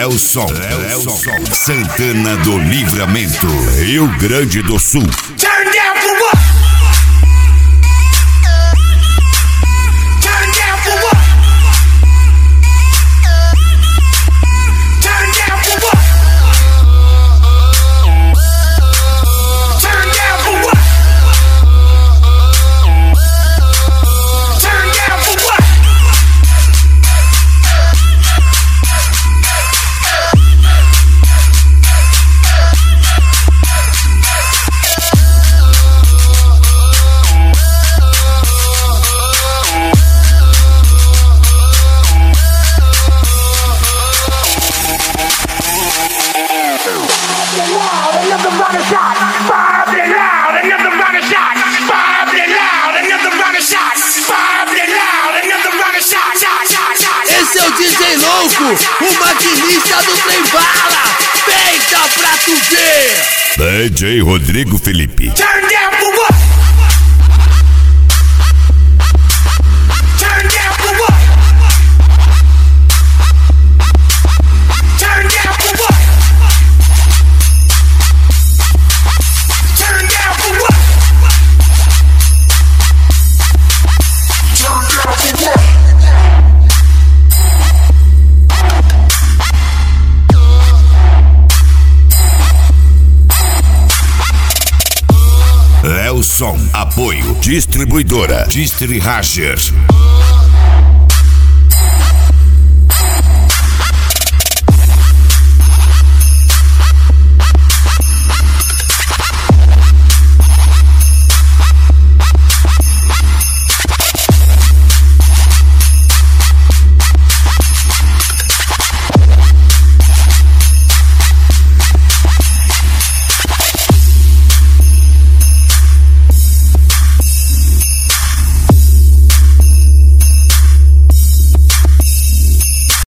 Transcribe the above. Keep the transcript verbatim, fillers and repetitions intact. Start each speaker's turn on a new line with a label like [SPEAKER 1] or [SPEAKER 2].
[SPEAKER 1] Lelson, Lelson, Santana do Livramento, Rio Grande do Sul.
[SPEAKER 2] Turn down for what? Turn down for what? Turn down for what? Turn down for what? Turn down for what?
[SPEAKER 3] Esse é o D J louco, o maquinista do trem bala. Peita pra tu ver.
[SPEAKER 1] D J Rodrigo Felipe.
[SPEAKER 2] Turn down for what? Turn down for what? Turn down for what? Turn down for what? Turn down for what?
[SPEAKER 1] Lelson, apoio, distribuidora, Distri Rager.